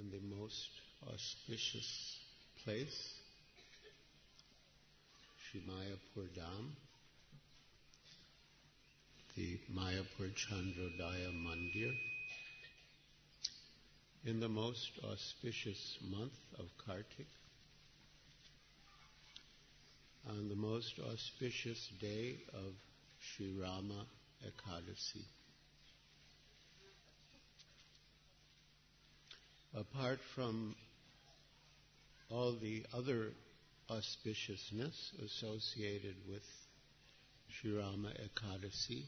on the most auspicious place, Sri Mayapur Dham, the Mayapur Chandrodaya Mandir, in the most auspicious month of Kartik, on the most auspicious day of Sri Rama Ekadasi. Apart from all the other auspiciousness associated with Sri Rama Ekadasi,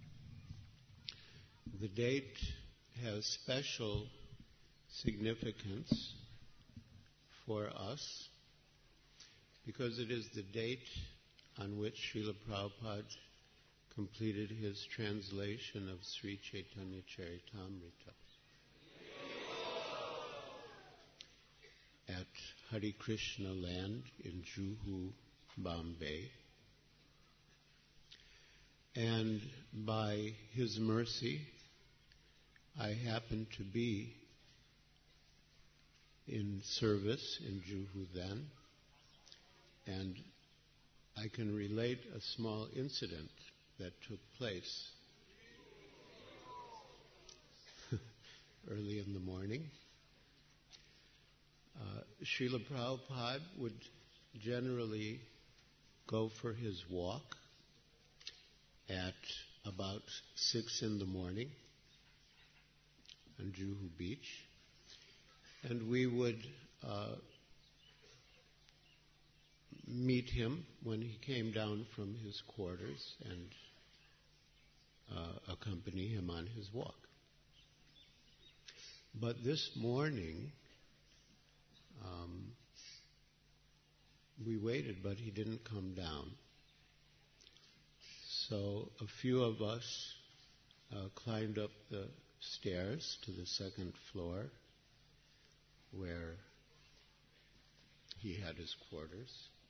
the date has special significance for us because it is the date on which Srila Prabhupada completed his translation of Sri Chaitanya Charitamrita at Hare Krishna land in Juhu, Bombay. And by his mercy, I happened to be in service in Juhu then, and I can relate a small incident that took place early in the morning. Srila Prabhupada would generally go for his walk at about 6 in the morning on Juhu Beach, and we would meet him when he came down from his quarters and accompany him on his walk. But this morning, we waited, but he didn't come down. So a few of us climbed up the stairs to the second floor where he had his quarters.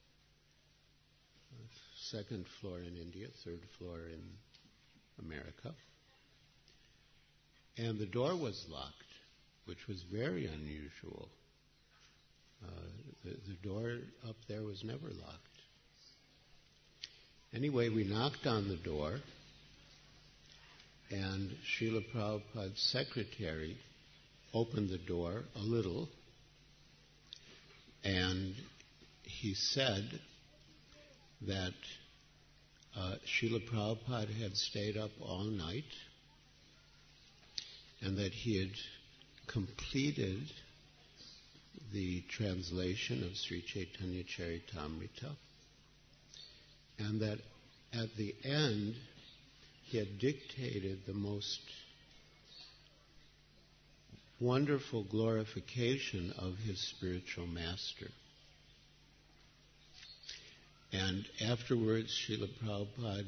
Second floor in India, third floor in America. And the door was locked, which was very unusual. The door up there was never locked. Anyway, we knocked on the door, and Srila Prabhupada's secretary opened the door a little, and he said that Srila Prabhupada had stayed up all night and that he had completed the translation of Sri Chaitanya Charitamrita, and that at the end he had dictated the most wonderful glorification of his spiritual master. And afterwards, Srila Prabhupada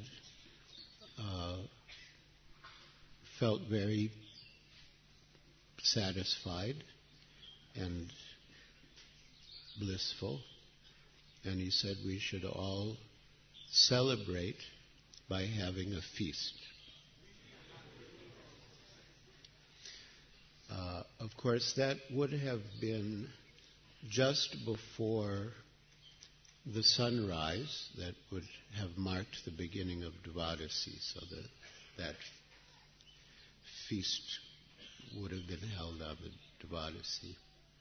felt very satisfied and blissful, and he said we should all celebrate by having a feast. Of course, that would have been just before the sunrise that would have marked the beginning of Dvadasi, so that feast would have been held on the Dvadasi.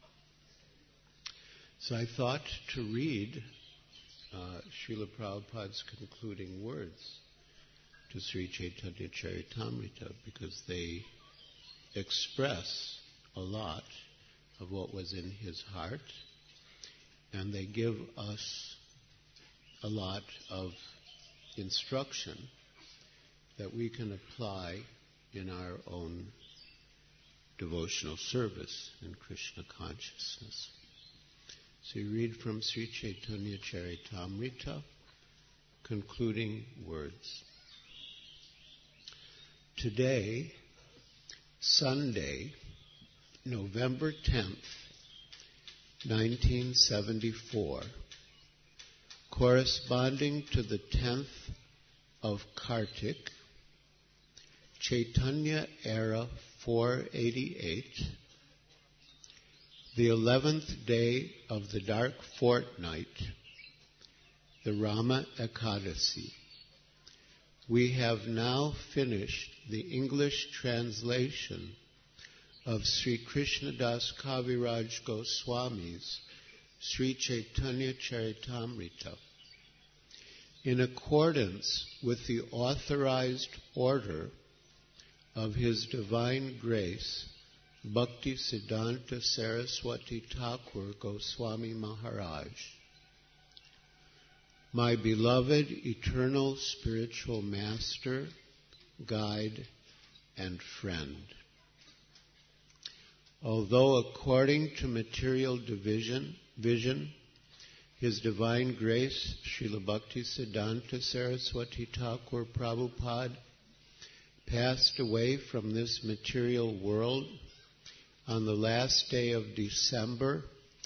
So I thought to read Srila Prabhupada's concluding words to Sri Chaitanya Charitamrita because they express a lot of what was in his heart, and they give us a lot of instruction that we can apply in our own devotional service in Krishna consciousness. So you read from Sri Chaitanya Charitamrita, concluding words. Today, Sunday, November 10th, 1974, corresponding to the 10th of Kartik, Chaitanya era 488, the 11th day of the dark fortnight, the Rama Ekadasi. We have now finished the English translation of Sri Krishnadas Kaviraj Goswami's Sri Chaitanya Charitamrita. In accordance with the authorized order of His Divine Grace, Bhakti Siddhanta Saraswati Thakur Goswami Maharaj, my beloved eternal spiritual master, guide, and friend. Although according to material vision, His Divine Grace, Srila Bhakti Siddhanta Saraswati Thakur Prabhupada, passed away from this material world on the last day of December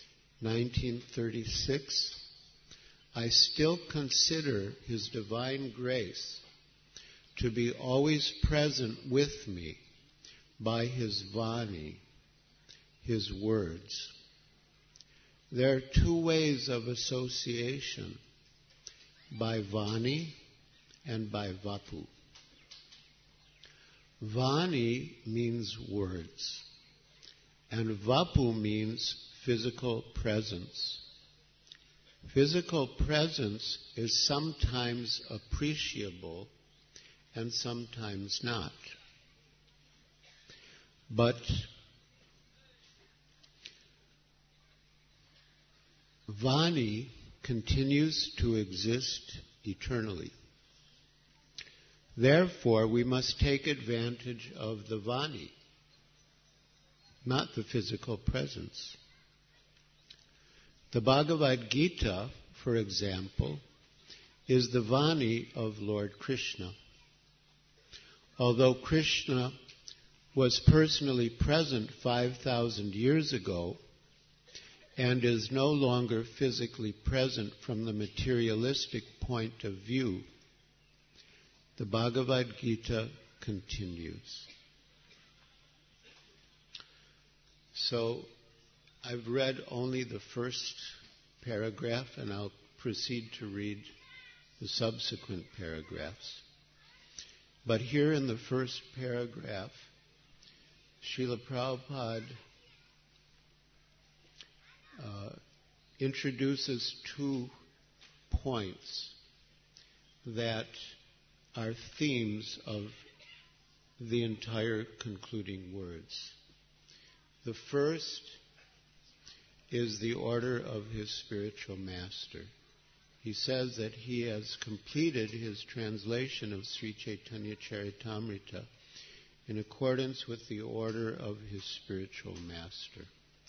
1936, I still consider His Divine Grace to be always present with me by His Vani, His words. There are two ways of association, by Vani and by Vapu. Vani means words, and Vapu means physical presence. Physical presence is sometimes appreciable and sometimes not. But Vani continues to exist eternally. Therefore, we must take advantage of the Vani, not the physical presence. The Bhagavad Gita, for example, is the Vani of Lord Krishna. Although Krishna was personally present 5,000 years ago and is no longer physically present from the materialistic point of view, the Bhagavad Gita continues. So, I've read only the first paragraph, and I'll proceed to read the subsequent paragraphs. But here in the first paragraph, Srila Prabhupada introduces 2 points that are themes of the entire concluding words. The first is the order of his spiritual master. He says that he has completed his translation of Sri Chaitanya Charitamrita in accordance with the order of his spiritual master.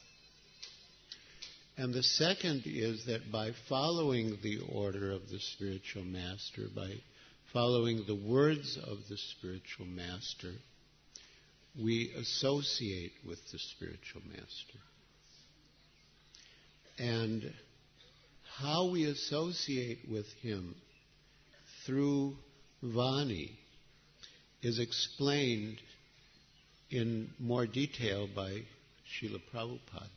And the second is that by following the order of the spiritual master, by following the words of the spiritual master, we associate with the spiritual master. And how we associate with him through Vani is explained in more detail by Srila Prabhupada.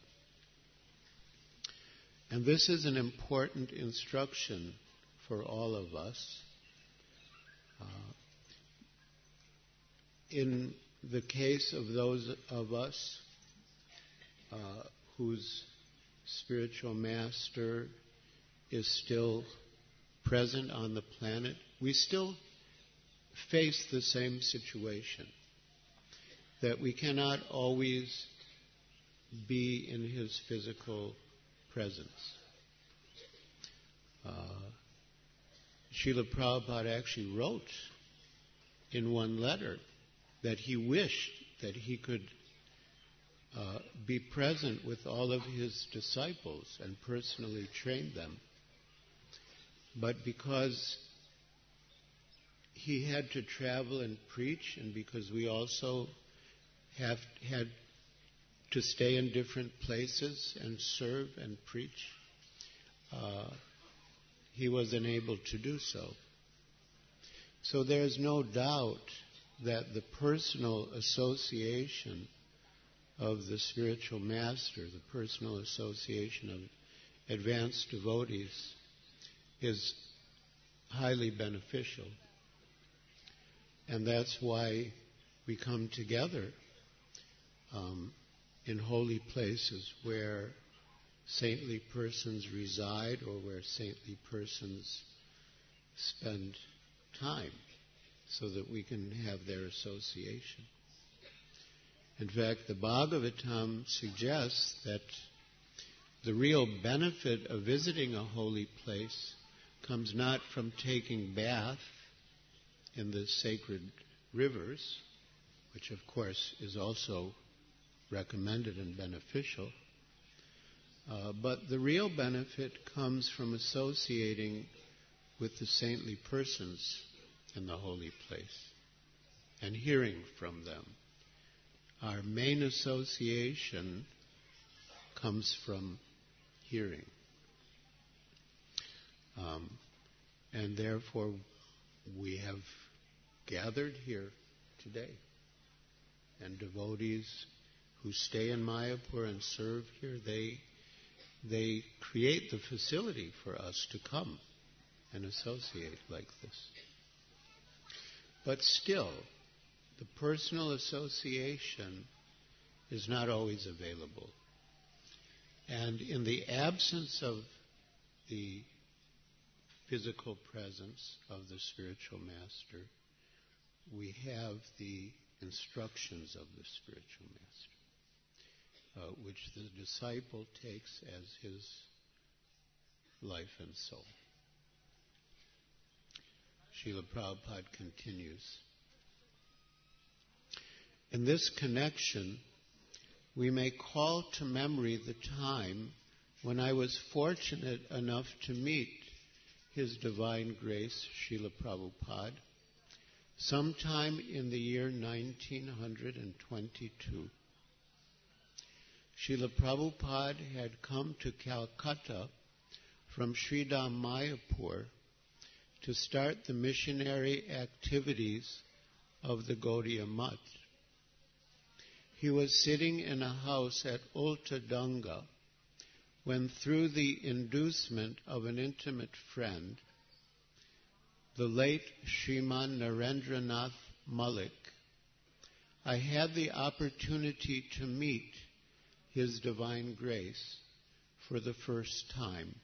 And this is an important instruction for all of us. In the case of those of us whose spiritual master is still present on the planet, we still face the same situation, that we cannot always be in his physical presence. Srila Prabhupada actually wrote in one letter that he wished that he could be present with all of his disciples and personally train them. But because he had to travel and preach, and because we also had to stay in different places and serve and preach, he was unable to do so. So there's no doubt that the personal association of the spiritual master, the personal association of advanced devotees, is highly beneficial. And that's why we come together in holy places where saintly persons reside or where saintly persons spend time so that we can have their association. In fact, the Bhagavatam suggests that the real benefit of visiting a holy place comes not from taking bath in the sacred rivers, which of course is also recommended and beneficial, but the real benefit comes from associating with the saintly persons in the holy place and hearing from them. Our main association comes from hearing. And therefore, we have gathered here today. And devotees who stay in Mayapur and serve here, they create the facility for us to come and associate like this. But still, the personal association is not always available. And in the absence of the physical presence of the spiritual master, we have the instructions of the spiritual master, which the disciple takes as his life and soul. Srila Prabhupada continues. In this connection, we may call to memory the time when I was fortunate enough to meet His Divine Grace, Srila Prabhupada, sometime in the year 1922. Srila Prabhupada had come to Calcutta from Sridham Mayapur to start the missionary activities of the Gaudiya Math. He was sitting in a house at Ulta Dunga when, through the inducement of an intimate friend, the late Sriman Narendranath Malik, I had the opportunity to meet His Divine Grace for the first time.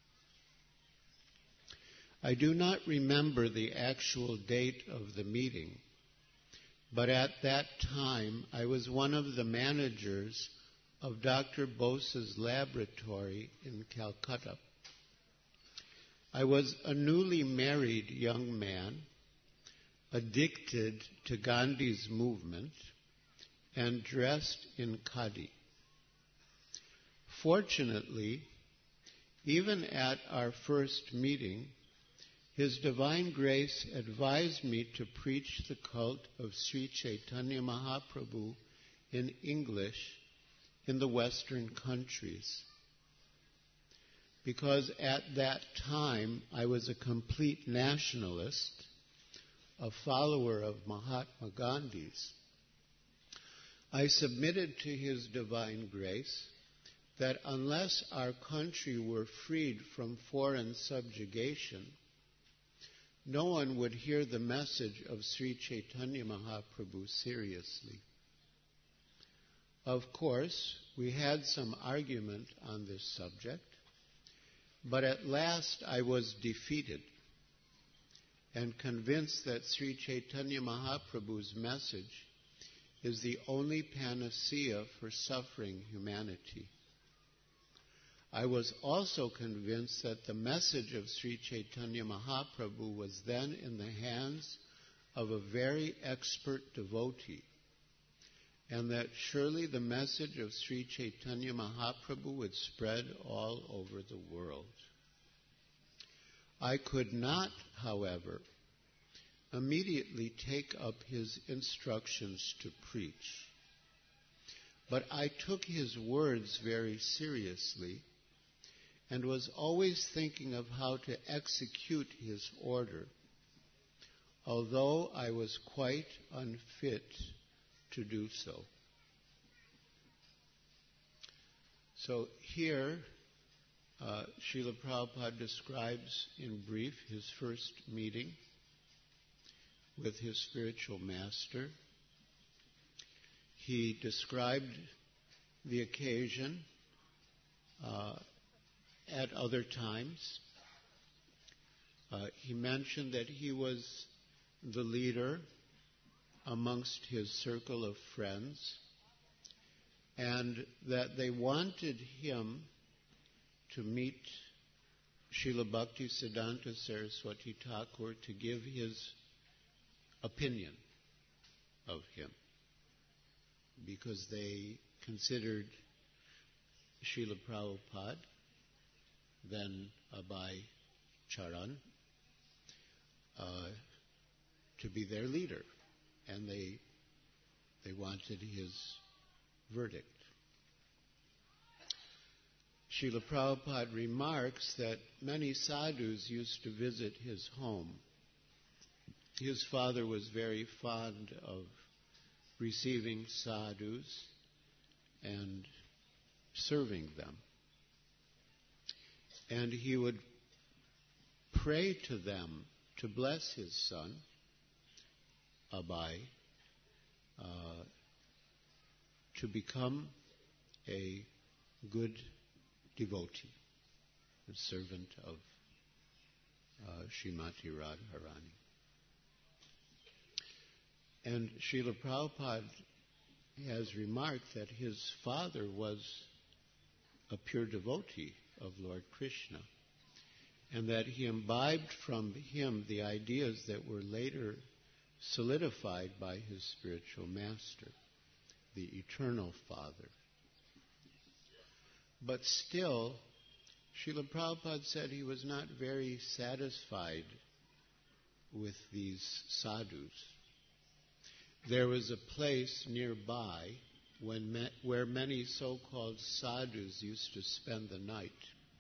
I do not remember the actual date of the meeting, but at that time I was one of the managers of Dr. Bose's laboratory in Calcutta. I was a newly married young man, addicted to Gandhi's movement, and dressed in khadi. Fortunately, even at our first meeting, His Divine Grace advised me to preach the cult of Sri Chaitanya Mahaprabhu in English in the Western countries. Because at that time I was a complete nationalist, a follower of Mahatma Gandhi's, I submitted to His Divine Grace that unless our country were freed from foreign subjugation, no one would hear the message of Sri Chaitanya Mahaprabhu seriously. Of course, we had some argument on this subject, but at last I was defeated and convinced that Sri Chaitanya Mahaprabhu's message is the only panacea for suffering humanity. I was also convinced that the message of Sri Chaitanya Mahaprabhu was then in the hands of a very expert devotee, and that surely the message of Sri Chaitanya Mahaprabhu would spread all over the world. I could not, however, immediately take up his instructions to preach, but I took his words very seriously and was always thinking of how to execute his order, although I was quite unfit to do so. So here, Srila Prabhupada describes in brief his first meeting with his spiritual master. He described the occasion at other times. He mentioned that he was the leader amongst his circle of friends, and that they wanted him to meet Srila Bhaktisiddhanta Saraswati Thakur to give his opinion of him, because they considered Srila Prabhupada, then Abhay Charan, to be their leader, and they wanted his verdict. Srila Prabhupada remarks that many sadhus used to visit his home. His father was very fond of receiving sadhus and serving them. And he would pray to them to bless his son, Abhay, to become a good devotee, a servant of Srimati Radharani. And Srila Prabhupada has remarked that his father was a pure devotee of Lord Krishna, and that he imbibed from him the ideas that were later solidified by his spiritual master, the Eternal Father. But still, Srila Prabhupada said he was not very satisfied with these sadhus. There was a place nearby where many so-called sadhus used to spend the night.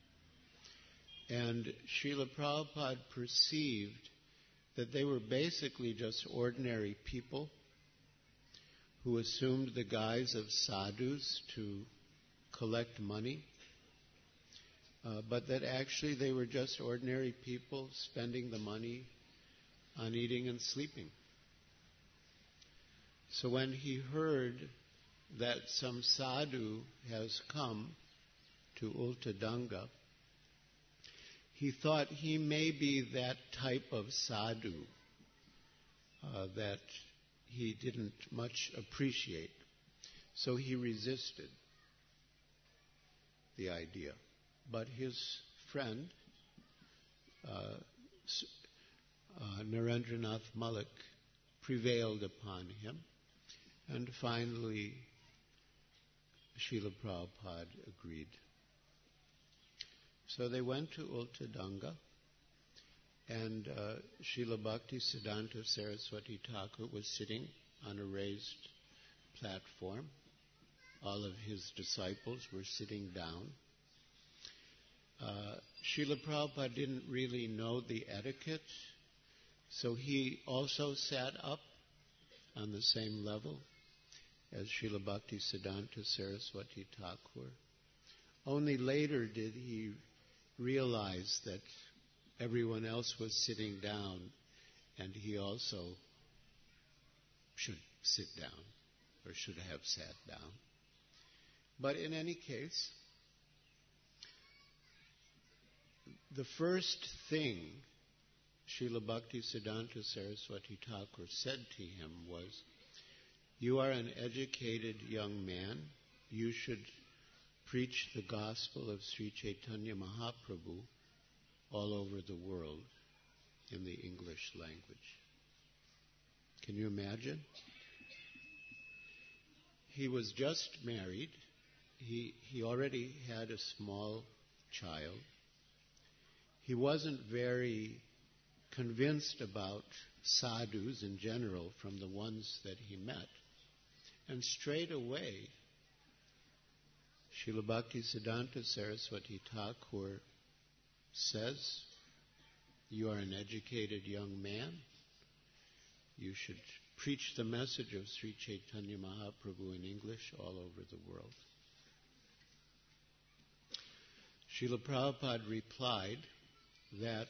And Srila Prabhupada perceived that they were basically just ordinary people who assumed the guise of sadhus to collect money, but that actually they were just ordinary people spending the money on eating and sleeping. So when he heard that some sadhu has come to Ultadanga, he thought he may be that type of sadhu that he didn't much appreciate. So he resisted the idea. But his friend, Narendranath Malik, prevailed upon him, and finally Srila Prabhupada agreed. So they went to Ultadanga, and Srila Bhaktisiddhanta Saraswati Thakur was sitting on a raised platform. All of his disciples were sitting down. Srila Prabhupada didn't really know the etiquette, so he also sat up on the same level as Srila Bhaktisiddhanta Saraswati Thakur. Only later did he realize that everyone else was sitting down, and he also should sit down, or should have sat down. But in any case, the first thing Srila Bhaktisiddhanta Saraswati Thakur said to him was, "You are an educated young man. You should preach the gospel of Sri Chaitanya Mahaprabhu all over the world in the English language." Can you imagine? He was just married. He already had a small child. He wasn't very convinced about sadhus in general from the ones that he met. And straight away, Srila Bhaktisiddhanta Saraswati Thakur says, "You are an educated young man. You should preach the message of Sri Chaitanya Mahaprabhu in English all over the world." Srila Prabhupada replied that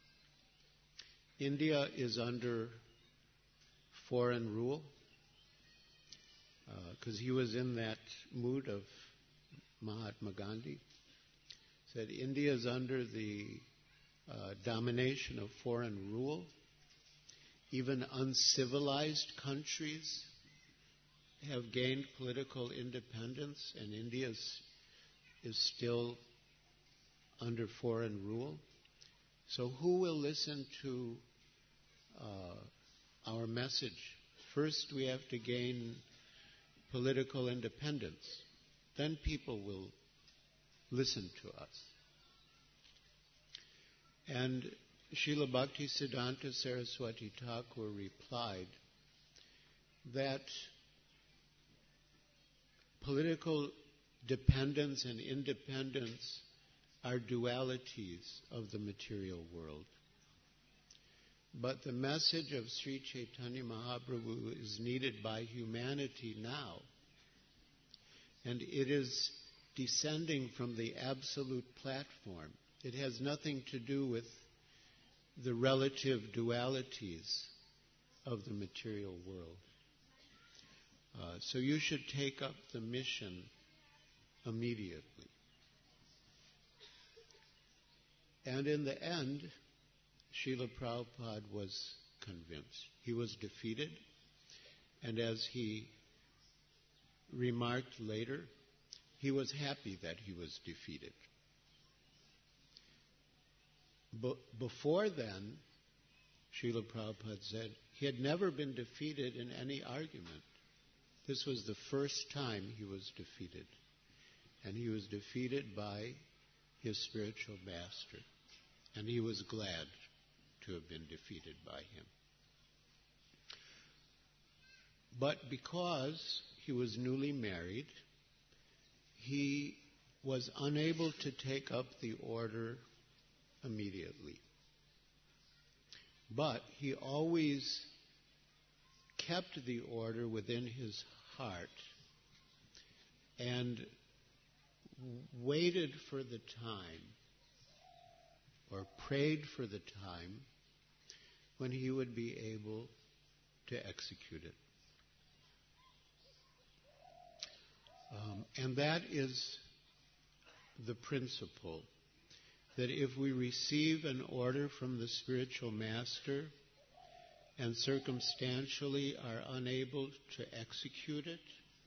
India is under foreign rule, because he was in that mood of Mahatma Gandhi. Said India is under the domination of foreign rule. Even uncivilized countries have gained political independence, and India is still under foreign rule. So who will listen to our message? First, we have to gain political independence. Then people will listen to us. And Srila Bhaktisiddhanta Saraswati Thakur replied that political dependence and independence are dualities of the material world. But the message of Sri Chaitanya Mahaprabhu is needed by humanity now. And it is descending from the absolute platform. It has nothing to do with the relative dualities of the material world. So you should take up the mission immediately. And in the end, Srila Prabhupada was convinced. He was defeated, and as he remarked later, he was happy that he was defeated. Before then, Srila Prabhupada said he had never been defeated in any argument. This was the first time he was defeated. And he was defeated by his spiritual master. And he was glad to have been defeated by him. But because he was newly married, he was unable to take up the order immediately. But he always kept the order within his heart and waited for the time, or prayed for the time, when he would be able to execute it. And that is the principle, that if we receive an order from the spiritual master and circumstantially are unable to execute it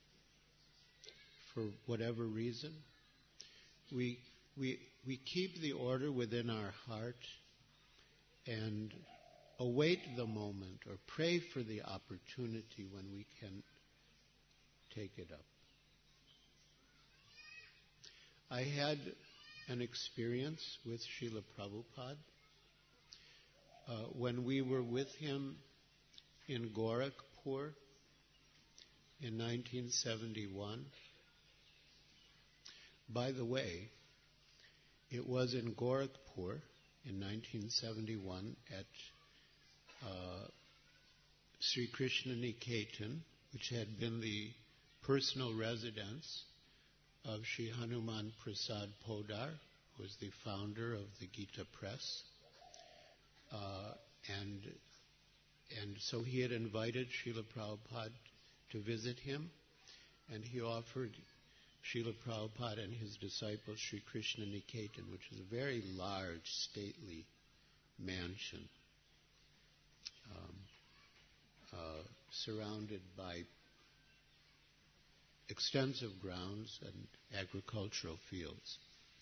for whatever reason, we keep the order within our heart and await the moment or pray for the opportunity when we can take it up. I had an experience with Srila Prabhupada when we were with him in Gorakhpur in 1971. By the way, it was in Gorakhpur in 1971 at Sri Krishna Niketan, which had been the personal residence of Sri Hanuman Prasad Podar, who was the founder of the Gita Press. And so he had invited Srila Prabhupada to visit him, and he offered Srila Prabhupada and his disciple Sri Krishna Niketan, which is a very large, stately mansion, surrounded by extensive grounds and agricultural fields.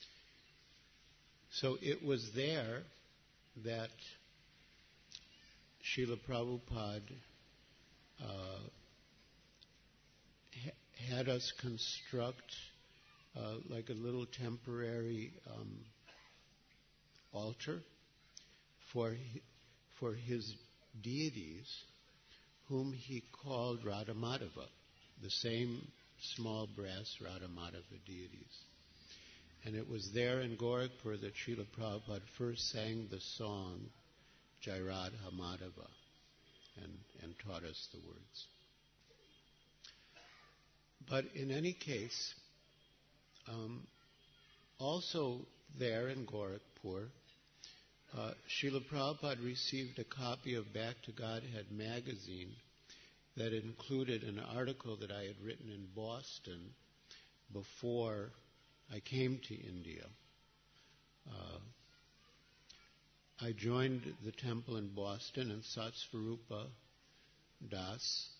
So it was there that Srila Prabhupada had us construct like a little temporary altar for his deities, whom he called Radhamadava, the same small brass Radhamadava deities. And it was there in Gorakhpur that Srila Prabhupada first sang the song Jai Radha Madhava and taught us the words. But in any case, also there in Gorakhpur, Srila Prabhupada received a copy of Back to Godhead magazine that included an article that I had written in Boston before I came to India. I joined the temple in Boston, and Satsvarupa Das,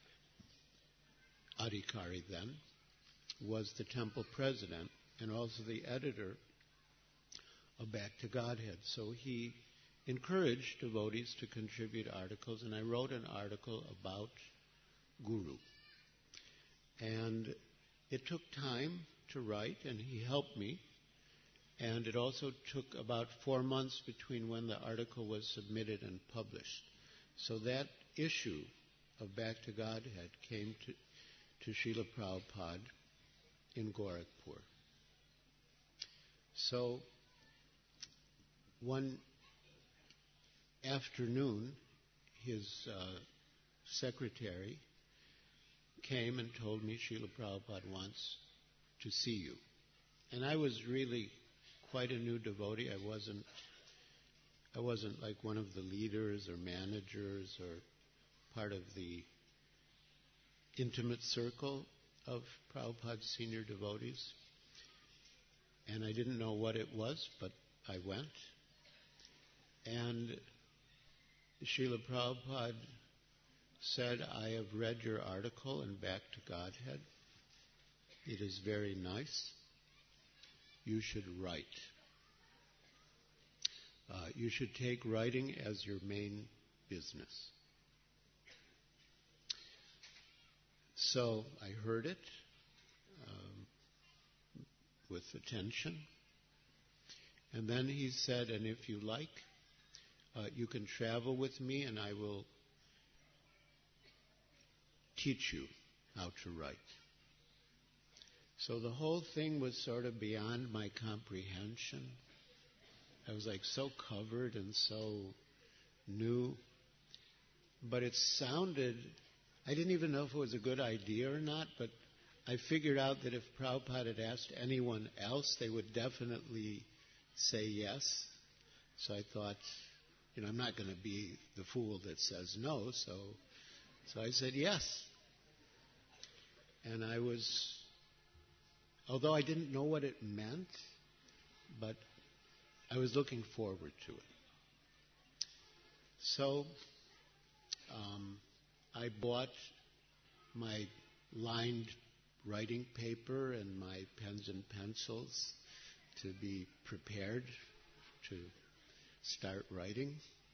Adhikari then, was the temple president and also the editor of Back to Godhead. So he encouraged devotees to contribute articles, and I wrote an article about Guru. And it took time to write, and he helped me. And it also took about 4 months between when the article was submitted and published. So that issue of Back to Godhead came to Srila Prabhupada in Gorakhpur. So one afternoon, his secretary came and told me, Srila Prabhupada wants to see you. And I was really quite a new devotee. I wasn't like one of the leaders or managers or part of the intimate circle of Prabhupada's senior devotees. And I didn't know what it was, but I went. And Srila Prabhupada said, I have read your article in Back to Godhead. It is very nice. You should write. You should take writing as your main business. So I heard it with attention. And then he said, and if you like, you can travel with me and I will teach you how to write. So the whole thing was sort of beyond my comprehension. I was like so covered and so new. But it sounded, I didn't even know if it was a good idea or not, but I figured out that if Prabhupada had asked anyone else, they would definitely say yes. So I thought, I'm not going to be the fool that says no, so I said yes. And I was, although I didn't know what it meant, but I was looking forward to it. So I bought my lined writing paper and my pens and pencils to be prepared to start writing.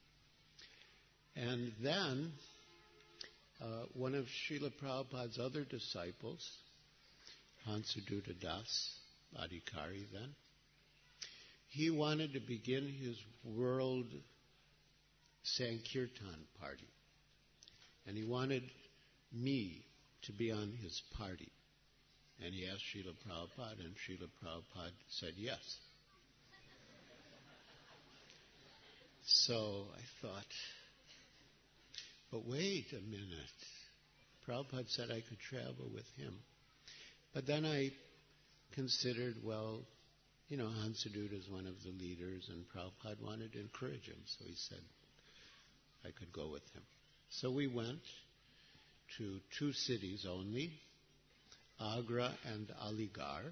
And then one of Srila Prabhupada's other disciples, Hansadutta Das, Adhikari then, he wanted to begin his world Sankirtan party. And he wanted me to be on his party. And he asked Srila Prabhupada, and Srila Prabhupada said yes. So I thought, but wait a minute. Prabhupada said I could travel with him. But then I considered, Hansadutta is one of the leaders, and Prabhupada wanted to encourage him. So he said I could go with him. So we went to 2 cities only, Agra and Aligarh.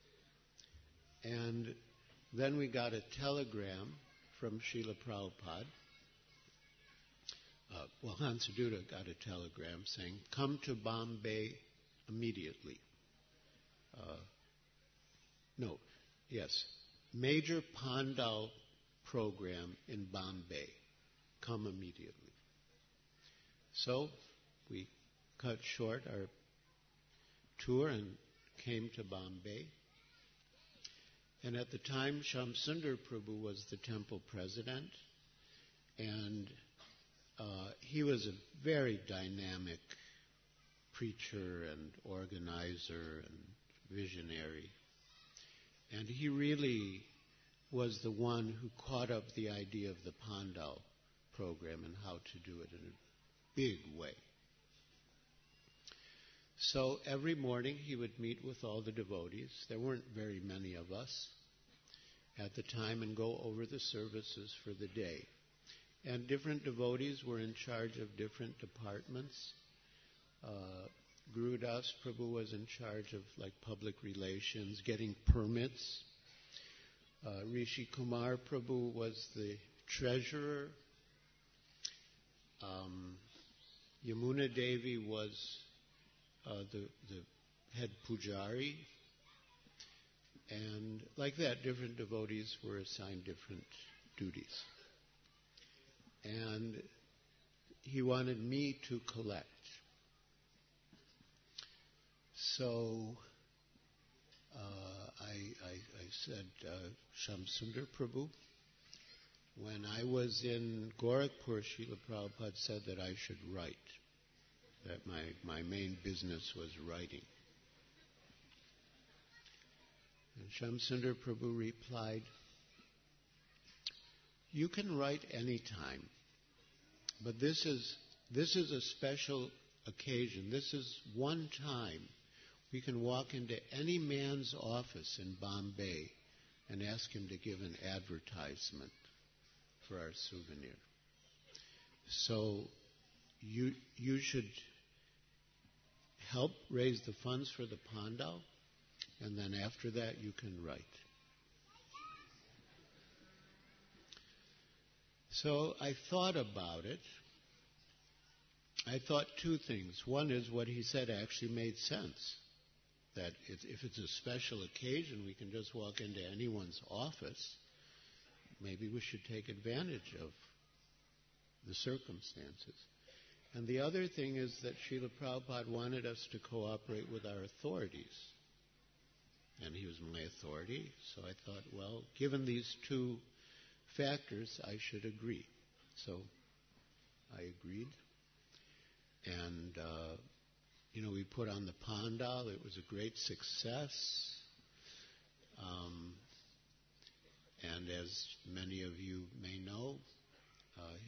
And then we got a telegram from Srila Prabhupada. Hansadutta got a telegram saying, come to Bombay immediately. Major Pandal program in Bombay. Come immediately. So we cut short our tour and came to Bombay. And at the time, Shamsundar Prabhu was the temple president, and he was a very dynamic preacher and organizer and visionary. And he really was the one who caught up the idea of the Pandal program and how to do it in a big way. So every morning he would meet with all the devotees. There weren't very many of us. at the time and go over the services for the day. And different devotees were in charge of different departments. Guru Das Prabhu was in charge of public relations, getting permits. Rishi Kumar Prabhu was the treasurer. Yamuna Devi was the head pujari. And like that, different devotees were assigned different duties. And he wanted me to collect. So I said, Shamsundar Prabhu, when I was in Gorakhpur, Srila Prabhupada said that I should write, that my main business was writing. And Shamsundar Prabhu replied, you can write any time, but this is a special occasion. This is one time we can walk into any man's office in Bombay and ask him to give an advertisement for our souvenir. So you should help raise the funds for the Pandal, and then after that you can write. So I thought about it. I thought two things. One is what he said actually made sense. That if it's a special occasion, we can just walk into anyone's office. Maybe we should take advantage of the circumstances. And the other thing is that Srila Prabhupada wanted us to cooperate with our authorities. And he was my authority, so I thought, well, given these two factors, I should agree. So I agreed. And, we put on the Pandal. It was a great success. And as many of you may know,